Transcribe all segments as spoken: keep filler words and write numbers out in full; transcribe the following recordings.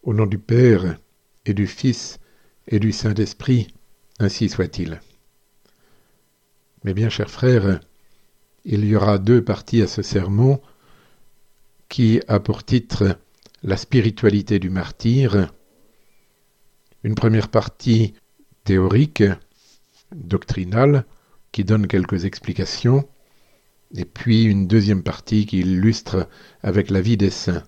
Au nom du Père, et du Fils, et du Saint-Esprit, ainsi soit-il. Mes bien chers frères, il y aura deux parties à ce sermon qui a pour titre la spiritualité du martyr. Une première partie théorique, doctrinale, qui donne quelques explications, et puis une deuxième partie qui illustre avec la vie des saints.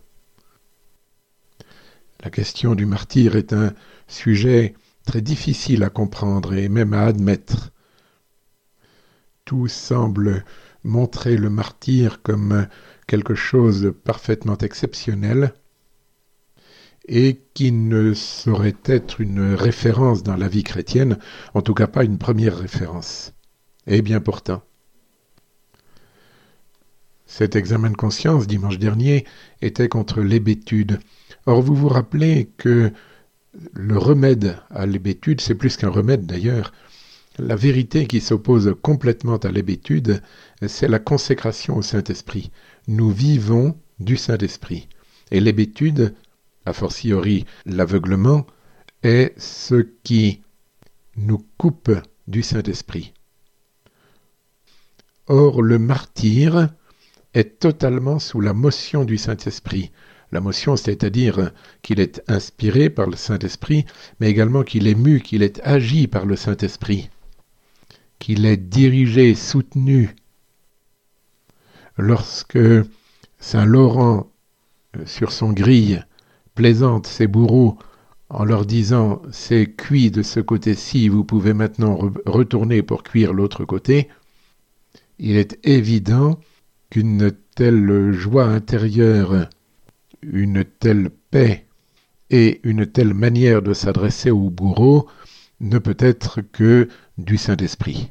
La question du martyr est un sujet très difficile à comprendre et même à admettre. Tout semble montrer le martyr comme quelque chose de parfaitement exceptionnel et qui ne saurait être une référence dans la vie chrétienne, en tout cas pas une première référence. Et bien pourtant. Cet examen de conscience, dimanche dernier, était contre l'hébétude. Or, vous vous rappelez que le remède à l'hébétude, c'est plus qu'un remède d'ailleurs, la vérité qui s'oppose complètement à l'hébétude, c'est la consécration au Saint-Esprit. Nous vivons du Saint-Esprit. Et l'hébétude, a fortiori l'aveuglement, est ce qui nous coupe du Saint-Esprit. Or, le martyr est totalement sous la motion du Saint-Esprit. La motion, c'est-à-dire qu'il est inspiré par le Saint-Esprit, mais également qu'il est mu, qu'il est agi par le Saint-Esprit, qu'il est dirigé, soutenu. Lorsque saint Laurent, sur son grille, plaisante ses bourreaux en leur disant « c'est cuit de ce côté-ci, vous pouvez maintenant re- retourner pour cuire l'autre côté », il est évident qu'une telle joie intérieure, une telle paix et une telle manière de s'adresser au bourreau ne peut être que du Saint-Esprit.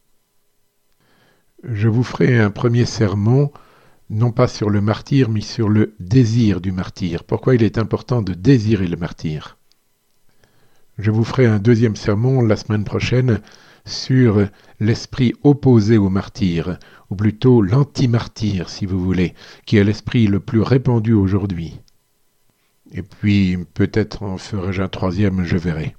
Je vous ferai un premier sermon, non pas sur le martyr, mais sur le désir du martyr. Pourquoi il est important de désirer le martyr. Je vous ferai un deuxième sermon la semaine prochaine sur l'esprit opposé au martyr, ou plutôt l'anti-martyr, si vous voulez, qui est l'esprit le plus répandu aujourd'hui. Et puis, peut-être en ferai-je un troisième, je verrai.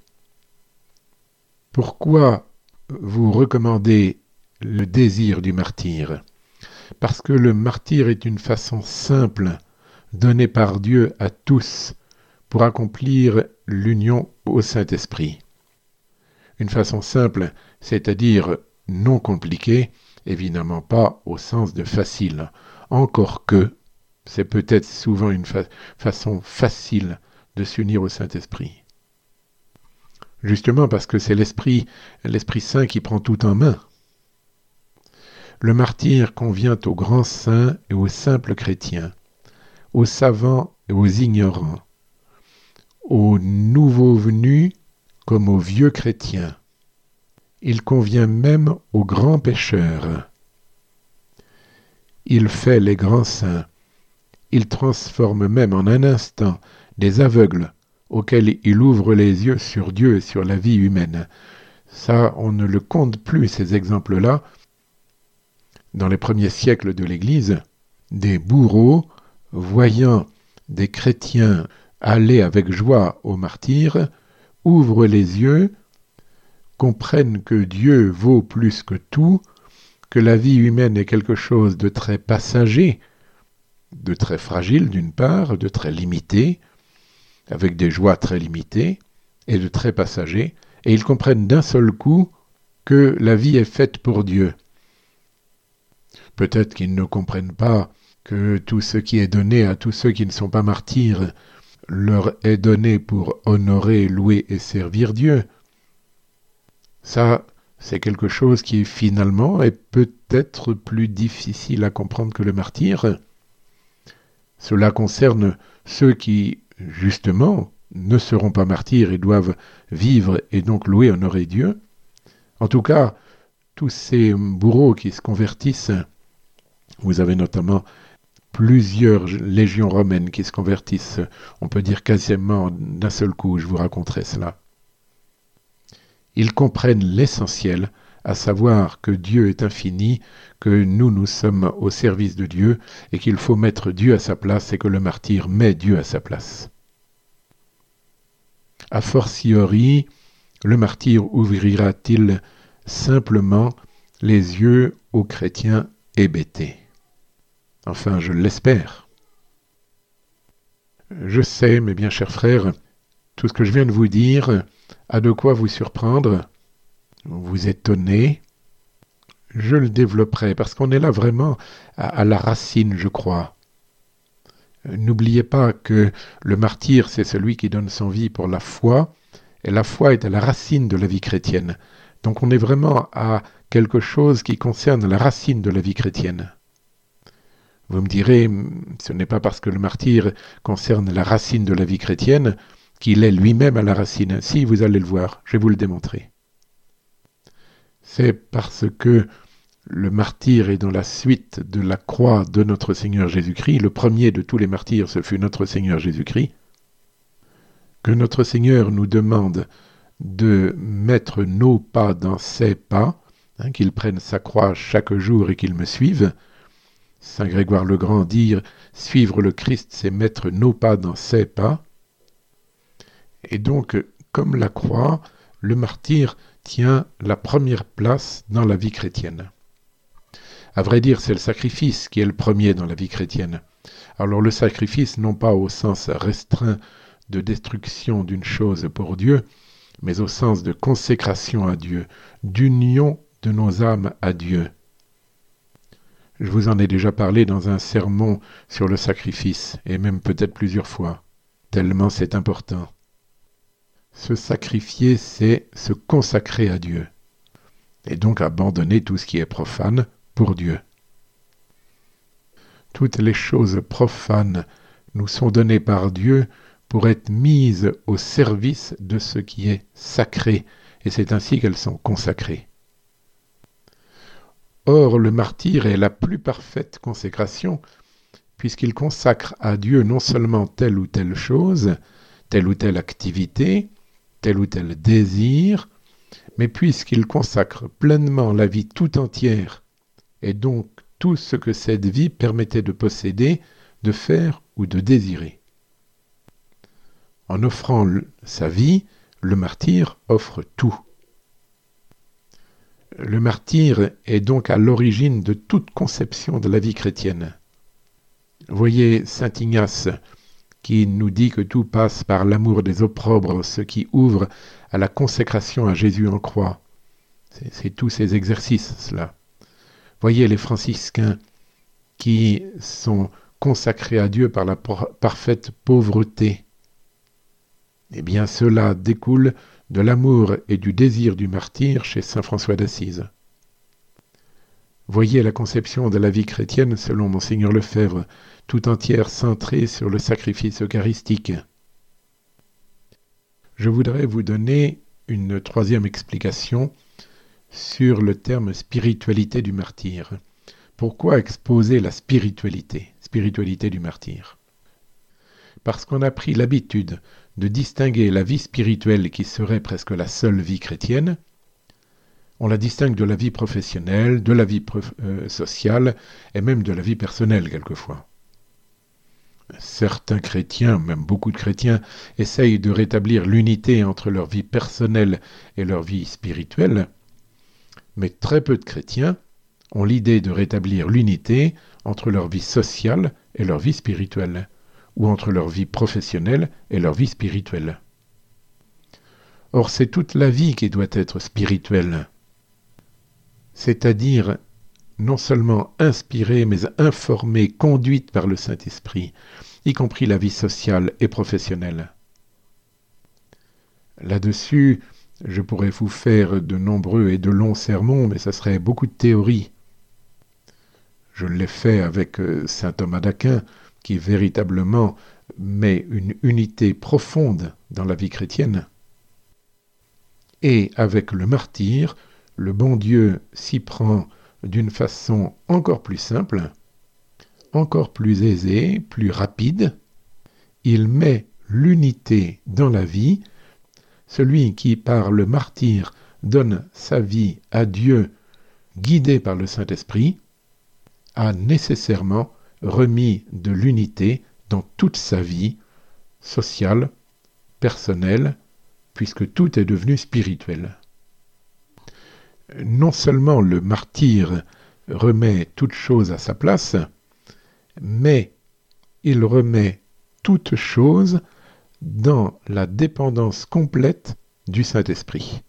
Pourquoi vous recommandez le désir du martyr ? Parce que le martyr est une façon simple, donnée par Dieu à tous, pour accomplir l'union au Saint-Esprit. Une façon simple, c'est-à-dire non compliquée, évidemment pas au sens de facile, encore que c'est peut-être souvent une fa- façon facile de s'unir au Saint-Esprit. Justement parce que c'est l'Esprit, l'Esprit Saint qui prend tout en main. Le martyr convient aux grands saints et aux simples chrétiens, aux savants et aux ignorants, aux nouveaux venus comme aux vieux chrétiens. Il convient même aux grands pécheurs. Il fait les grands saints. Il transforme même en un instant des aveugles auxquels il ouvre les yeux sur Dieu et sur la vie humaine. Ça, on ne le compte plus, ces exemples-là. Dans les premiers siècles de l'Église, des bourreaux, voyant des chrétiens aller avec joie au martyr, ouvrent les yeux, comprennent que Dieu vaut plus que tout, que la vie humaine est quelque chose de très passager, de très fragile d'une part, de très limité, avec des joies très limitées, et de très passager, et ils comprennent d'un seul coup que la vie est faite pour Dieu. Peut-être qu'ils ne comprennent pas que tout ce qui est donné à tous ceux qui ne sont pas martyrs leur est donné pour honorer, louer et servir Dieu. Ça, c'est quelque chose qui finalement est peut-être plus difficile à comprendre que le martyr. Cela concerne ceux qui, justement, ne seront pas martyrs et doivent vivre et donc louer, honorer Dieu. En tout cas, tous ces bourreaux qui se convertissent, vous avez notamment plusieurs légions romaines qui se convertissent, on peut dire quasiment d'un seul coup, je vous raconterai cela. Ils comprennent l'essentiel, à savoir que Dieu est infini, que nous, nous sommes au service de Dieu, et qu'il faut mettre Dieu à sa place, et que le martyr met Dieu à sa place. A fortiori, le martyr ouvrira-t-il simplement les yeux aux chrétiens hébétés? Enfin, je l'espère. Je sais, mes bien chers frères, tout ce que je viens de vous dire a de quoi vous surprendre, vous étonner. Je le développerai parce qu'on est là vraiment à, à la racine, je crois. N'oubliez pas que le martyr, c'est celui qui donne son vie pour la foi, et la foi est à la racine de la vie chrétienne. Donc on est vraiment à quelque chose qui concerne la racine de la vie chrétienne. Vous me direz, ce n'est pas parce que le martyr concerne la racine de la vie chrétienne qu'il est lui-même à la racine. Si, vous allez le voir, je vais vous le démontrer. C'est parce que le martyr est dans la suite de la croix de notre Seigneur Jésus-Christ. Le premier de tous les martyrs, ce fut notre Seigneur Jésus-Christ. Que notre Seigneur nous demande de mettre nos pas dans ses pas, hein, qu'il prenne sa croix chaque jour et qu'il me suive. Saint Grégoire le Grand dit « Suivre le Christ, c'est mettre nos pas dans ses pas ». Et donc, comme la croix, le martyr tient la première place dans la vie chrétienne. À vrai dire, c'est le sacrifice qui est le premier dans la vie chrétienne. Alors le sacrifice, non pas au sens restreint de destruction d'une chose pour Dieu, mais au sens de consécration à Dieu, d'union de nos âmes à Dieu. Je vous en ai déjà parlé dans un sermon sur le sacrifice, et même peut-être plusieurs fois, tellement c'est important. Se sacrifier, c'est se consacrer à Dieu, et donc abandonner tout ce qui est profane pour Dieu. Toutes les choses profanes nous sont données par Dieu pour être mises au service de ce qui est sacré, et c'est ainsi qu'elles sont consacrées. Or, le martyr est la plus parfaite consécration, puisqu'il consacre à Dieu non seulement telle ou telle chose, telle ou telle activité, tel ou tel désir, mais puisqu'il consacre pleinement la vie tout entière, et donc tout ce que cette vie permettait de posséder, de faire ou de désirer. En offrant le, sa vie, le martyr offre tout. Le martyr est donc à l'origine de toute conception de la vie chrétienne. Voyez saint Ignace, qui nous dit que tout passe par l'amour des opprobres, ce qui ouvre à la consécration à Jésus en croix. C'est, c'est tous ces exercices, cela. Voyez les franciscains qui sont consacrés à Dieu par la por- parfaite pauvreté. Eh bien, cela découle de l'amour et du désir du martyr chez saint François d'Assise. Voyez la conception de la vie chrétienne selon Monseigneur Lefebvre, tout entière centrée sur le sacrifice eucharistique. Je voudrais vous donner une troisième explication sur le terme spiritualité du martyr. Pourquoi exposer la spiritualité, spiritualité du martyr? Parce qu'on a pris l'habitude de distinguer la vie spirituelle qui serait presque la seule vie chrétienne. On la distingue de la vie professionnelle, de la vie prof- euh, sociale et même de la vie personnelle quelquefois. Certains chrétiens, même beaucoup de chrétiens, essayent de rétablir l'unité entre leur vie personnelle et leur vie spirituelle, mais très peu de chrétiens ont l'idée de rétablir l'unité entre leur vie sociale et leur vie spirituelle, ou entre leur vie professionnelle et leur vie spirituelle. Or, c'est toute la vie qui doit être spirituelle, c'est-à-dire non seulement inspirée, mais informée, conduite par le Saint-Esprit, y compris la vie sociale et professionnelle. Là-dessus, je pourrais vous faire de nombreux et de longs sermons, mais ça serait beaucoup de théorie. Je l'ai fait avec saint Thomas d'Aquin, qui véritablement met une unité profonde dans la vie chrétienne. Et avec le martyr, le bon Dieu s'y prend d'une façon encore plus simple, encore plus aisée, plus rapide. Il met l'unité dans la vie. Celui qui, par le martyr, donne sa vie à Dieu, guidé par le Saint-Esprit, a nécessairement remis de l'unité dans toute sa vie sociale, personnelle puisque tout est devenu spirituel. Non seulement le martyr remet toute chose à sa place, mais il remet toute chose dans la dépendance complète du Saint-Esprit.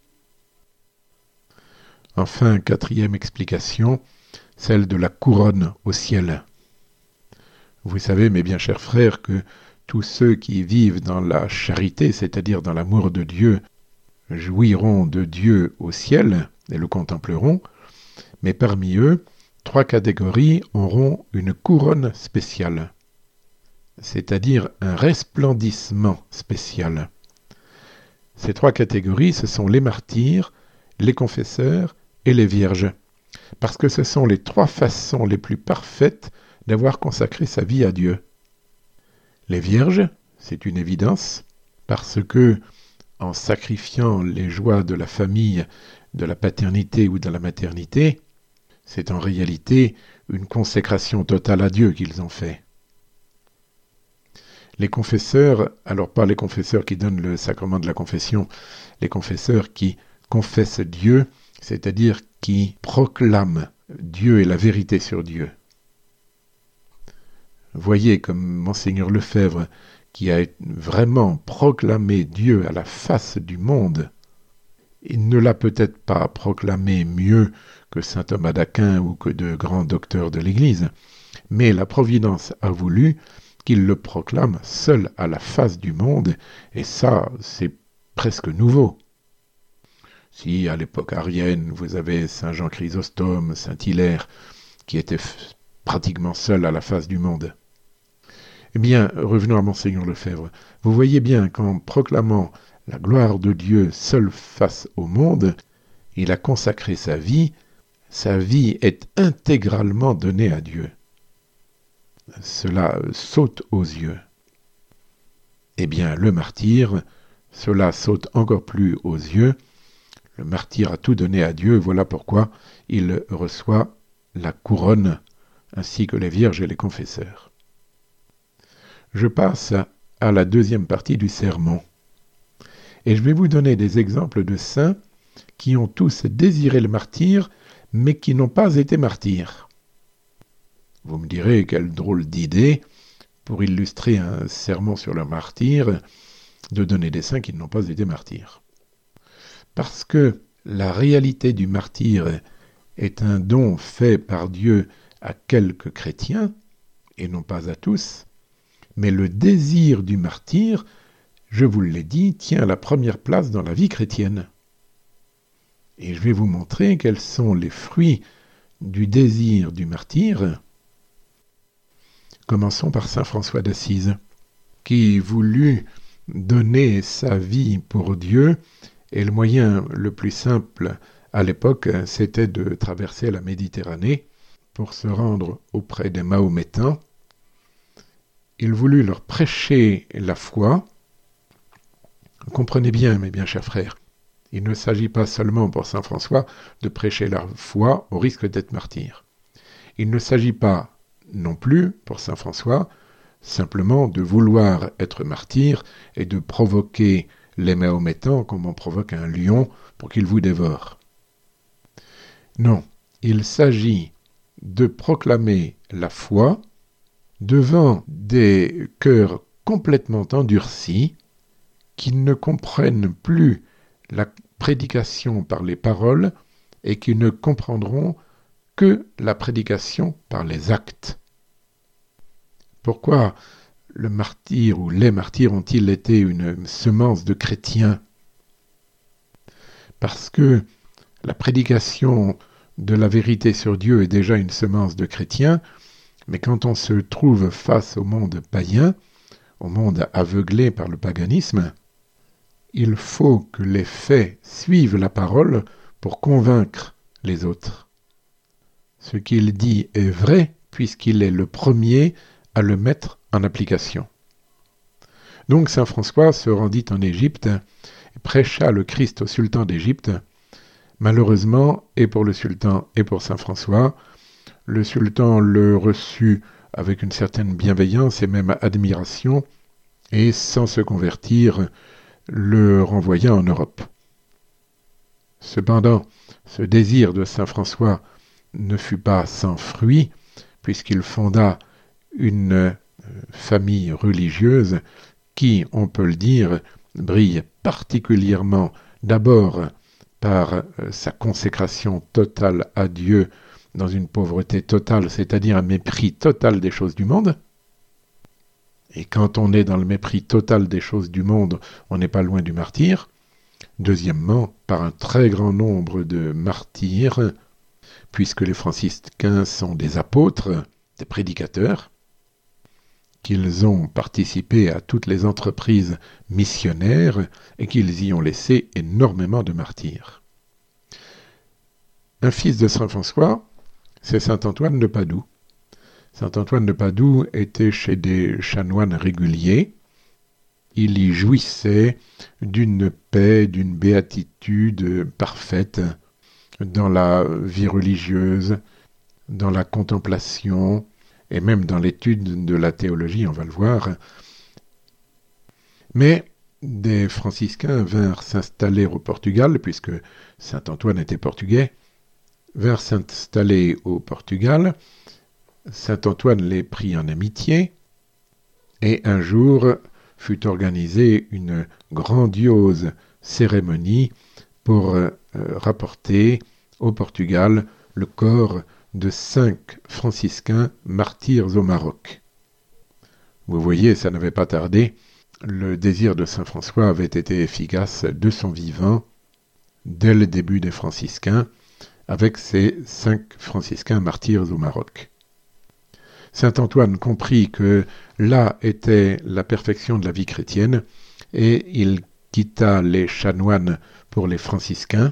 Enfin, quatrième explication, celle de la couronne au ciel. Vous savez, mes bien chers frères, que tous ceux qui vivent dans la charité, c'est-à-dire dans l'amour de Dieu, jouiront de Dieu au ciel et le contempleront, mais parmi eux, trois catégories auront une couronne spéciale, c'est-à-dire un resplendissement spécial. Ces trois catégories, ce sont les martyrs, les confesseurs et les vierges, parce que ce sont les trois façons les plus parfaites d'avoir consacré sa vie à Dieu. Les vierges, c'est une évidence, parce que, en sacrifiant les joies de la famille, de la paternité ou de la maternité, c'est en réalité une consécration totale à Dieu qu'ils ont fait. Les confesseurs, alors pas les confesseurs qui donnent le sacrement de la confession, les confesseurs qui confessent Dieu, c'est-à-dire qui proclament Dieu et la vérité sur Dieu. Voyez comme Monseigneur Lefebvre, qui a vraiment proclamé Dieu à la face du monde, il ne l'a peut-être pas proclamé mieux que saint Thomas d'Aquin ou que de grands docteurs de l'Église, mais la Providence a voulu qu'il le proclame seul à la face du monde, et ça, c'est presque nouveau. Si, à l'époque arienne, vous avez saint Jean Chrysostome, saint Hilaire, qui étaient f- pratiquement seuls à la face du monde. Eh bien, revenons à Monseigneur Lefebvre. Vous voyez bien qu'en proclamant la gloire de Dieu seul face au monde, il a consacré sa vie. Sa vie est intégralement donnée à Dieu. Cela saute aux yeux. Eh bien, le martyr, cela saute encore plus aux yeux. Le martyr a tout donné à Dieu, voilà pourquoi il reçoit la couronne, ainsi que les vierges et les confesseurs. Je passe à la deuxième partie du sermon. Et je vais vous donner des exemples de saints qui ont tous désiré le martyre, mais qui n'ont pas été martyrs. Vous me direz, quelle drôle d'idée, pour illustrer un sermon sur le martyr, de donner des saints qui n'ont pas été martyrs. Parce que la réalité du martyr est un don fait par Dieu à quelques chrétiens, et non pas à tous, mais le désir du martyr, je vous l'ai dit, tient la première place dans la vie chrétienne. Et je vais vous montrer quels sont les fruits du désir du martyr. Commençons par saint François d'Assise, qui voulut donner sa vie pour Dieu, et le moyen le plus simple à l'époque, c'était de traverser la Méditerranée pour se rendre auprès des Mahométans. Il voulut leur prêcher la foi. Comprenez bien, mes bien chers frères, il ne s'agit pas seulement pour saint François de prêcher la foi au risque d'être martyr. Il ne s'agit pas non plus, pour saint François, simplement de vouloir être martyr et de provoquer les Mahométans comme on provoque un lion pour qu'il vous dévore. Non, il s'agit de proclamer la foi devant des cœurs complètement endurcis qui ne comprennent plus la prédication par les paroles et qui ne comprendront que la prédication par les actes. Pourquoi le martyr ou les martyrs ont-ils été une semence de chrétiens? Parce que la prédication de la vérité sur Dieu est déjà une semence de chrétiens, mais quand on se trouve face au monde païen, au monde aveuglé par le paganisme, il faut que les faits suivent la parole pour convaincre les autres. Ce qu'il dit est vrai puisqu'il est le premier à le mettre en application. Donc saint François se rendit en Égypte et prêcha le Christ au sultan d'Égypte. Malheureusement, et pour le sultan et pour saint François, le sultan le reçut avec une certaine bienveillance et même admiration, et sans se convertir, le renvoya en Europe. Cependant, ce désir de saint François ne fut pas sans fruit, puisqu'il fonda une euh, famille religieuse qui, on peut le dire, brille particulièrement d'abord par euh, sa consécration totale à Dieu dans une pauvreté totale, c'est-à-dire un mépris total des choses du monde. Et quand on est dans le mépris total des choses du monde, on n'est pas loin du martyr. Deuxièmement, par un très grand nombre de martyrs, puisque les franciscains sont des apôtres, des prédicateurs, qu'ils ont participé à toutes les entreprises missionnaires et qu'ils y ont laissé énormément de martyrs. Un fils de saint François, c'est saint Antoine de Padoue. Saint Antoine de Padoue était chez des chanoines réguliers. Il y jouissait d'une paix, d'une béatitude parfaite dans la vie religieuse, dans la contemplation et même dans l'étude de la théologie, on va le voir. Mais des franciscains vinrent s'installer au Portugal, puisque saint Antoine était portugais, vinrent s'installer au Portugal. Saint Antoine les prit en amitié, et un jour fut organisée une grandiose cérémonie pour euh, rapporter au Portugal le corps de cinq franciscains martyrs au Maroc. Vous voyez, ça n'avait pas tardé. Le désir de saint François avait été efficace de son vivant dès le début des franciscains, avec ces cinq franciscains martyrs au Maroc. Saint Antoine comprit que là était la perfection de la vie chrétienne, et il quitta les chanoines pour les franciscains.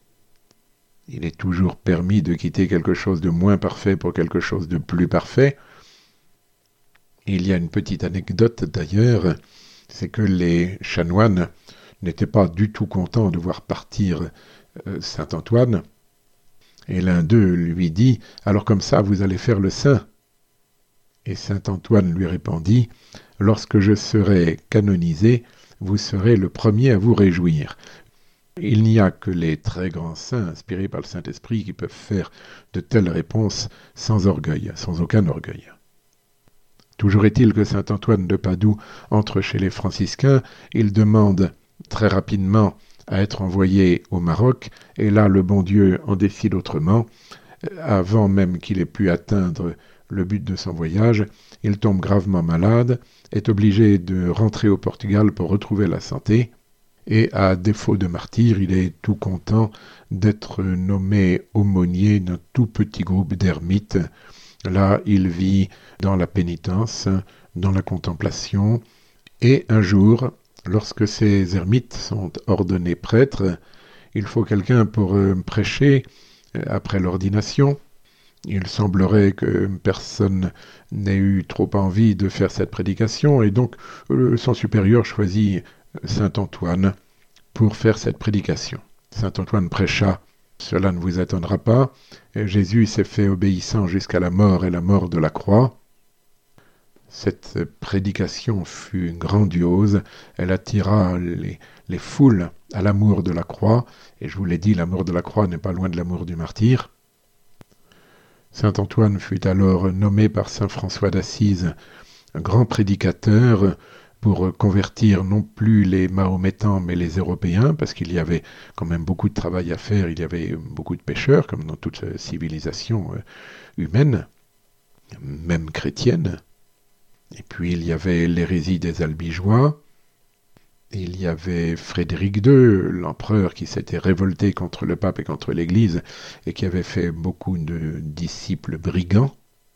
Il est toujours permis de quitter quelque chose de moins parfait pour quelque chose de plus parfait. Il y a une petite anecdote d'ailleurs, c'est que les chanoines n'étaient pas du tout contents de voir partir euh, saint Antoine, et l'un d'eux lui dit « Alors comme ça, vous allez faire le saint ?» Et saint Antoine lui répondit « Lorsque je serai canonisé, vous serez le premier à vous réjouir. » Il n'y a que les très grands saints inspirés par le Saint-Esprit qui peuvent faire de telles réponses sans orgueil, sans aucun orgueil. Toujours est-il que saint Antoine de Padoue entre chez les franciscains, il demande très rapidement à être envoyé au Maroc, et là le bon Dieu en décide autrement. Avant même qu'il ait pu atteindre le but de son voyage, il tombe gravement malade, est obligé de rentrer au Portugal pour retrouver la santé, et à défaut de martyr, il est tout content d'être nommé aumônier d'un tout petit groupe d'ermites. Là, il vit dans la pénitence, dans la contemplation, et un jour, lorsque ces ermites sont ordonnés prêtres, il faut quelqu'un pour euh, prêcher euh, après l'ordination. Il semblerait que personne n'ait eu trop envie de faire cette prédication, et donc euh, son supérieur choisit saint Antoine pour faire cette prédication. Saint Antoine prêcha « Cela ne vous étonnera pas, Jésus s'est fait obéissant jusqu'à la mort et la mort de la croix. » Cette prédication fut grandiose, elle attira les, les foules à l'amour de la croix, et je vous l'ai dit, l'amour de la croix n'est pas loin de l'amour du martyr. Saint Antoine fut alors nommé par saint François d'Assise un grand prédicateur pour convertir non plus les Mahométans mais les Européens, parce qu'il y avait quand même beaucoup de travail à faire, il y avait beaucoup de pécheurs, comme dans toute civilisation humaine, même chrétienne. Et puis il y avait l'hérésie des Albigeois, il y avait Frédéric deux, l'empereur qui s'était révolté contre le pape et contre l'Église, et qui avait fait beaucoup de disciples brigands.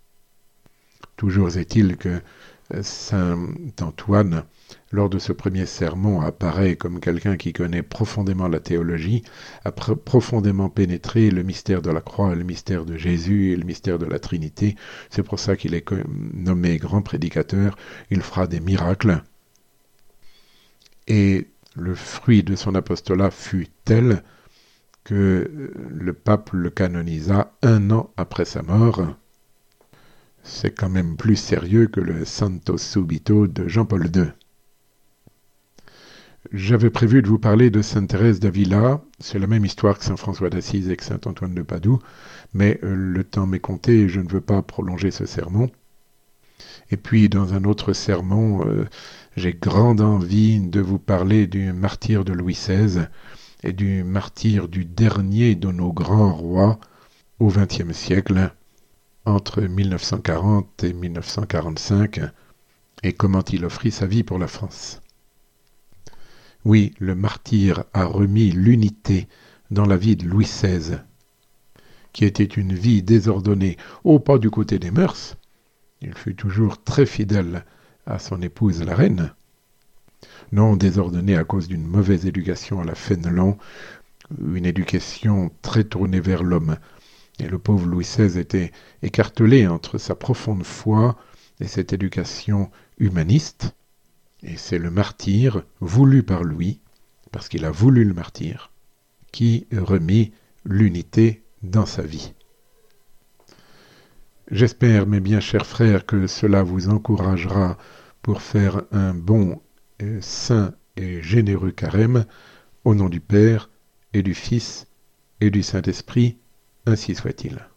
Toujours est-il que saint Antoine, lors de ce premier sermon, apparaît comme quelqu'un qui connaît profondément la théologie, a pr- profondément pénétré le mystère de la croix, le mystère de Jésus et le mystère de la Trinité. C'est pour ça qu'il est nommé grand prédicateur. Il fera des miracles. Et le fruit de son apostolat fut tel que le pape le canonisa un an après sa mort. C'est quand même plus sérieux que le Santo Subito de Jean-Paul deux. J'avais prévu de vous parler de Sainte Thérèse d'Avila. C'est la même histoire que Saint François d'Assise et que Saint Antoine de Padoue, mais euh, le temps m'est compté et je ne veux pas prolonger ce sermon. Et puis, dans un autre sermon, euh, j'ai grande envie de vous parler du martyre de Louis seize et du martyre du dernier de nos grands rois au vingtième siècle, entre mille neuf cent quarante et mille neuf cent quarante-cinq, et comment il offrit sa vie pour la France. Oui, le martyr a remis l'unité dans la vie de Louis seize, qui était une vie désordonnée, oh pas du côté des mœurs, il fut toujours très fidèle à son épouse la reine, non désordonnée à cause d'une mauvaise éducation à la Fénelon, une éducation très tournée vers l'homme. Et le pauvre Louis seize était écartelé entre sa profonde foi et cette éducation humaniste. Et c'est le martyr, voulu par Louis, parce qu'il a voulu le martyr, qui remit l'unité dans sa vie. J'espère, mes bien chers frères, que cela vous encouragera pour faire un bon, euh, saint et généreux carême, au nom du Père, et du Fils, et du Saint-Esprit, ainsi soit-il.